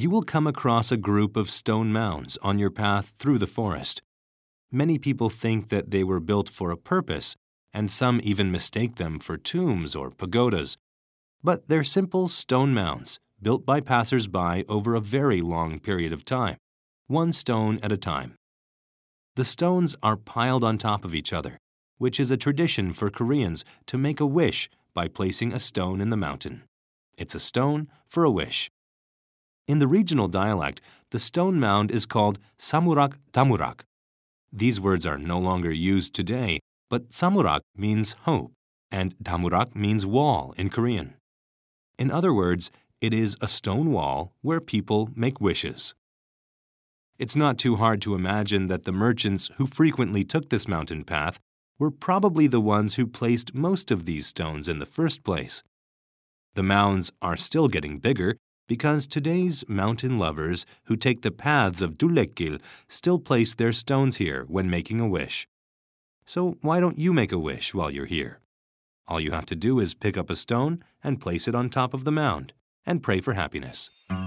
You will come across a group of stone mounds on your path through the forest. Many people think that they were built for a purpose, and some even mistake them for tombs or pagodas. But they're simple stone mounds built by passers-by over a very long period of time, one stone at a time. The stones are piled on top of each other, which is a tradition for Koreans to make a wish by placing a stone in the mountain. It's a stone for a wish. In the regional dialect, the stone mound is called samurak damurak. These words are no longer used today, but samurak means hope, and damurak means wall in Korean. In other words, it is a stone wall where people make wishes. It's not too hard to imagine that the merchants who frequently took this mountain path were probably the ones who placed most of these stones in the first place. The mounds are still getting bigger because today's mountain lovers who take the paths of Dulekkil still place their stones here when making a wish. So why don't you make a wish while you're here? All you have to do is pick up a stone and place it on top of the mound and pray for happiness.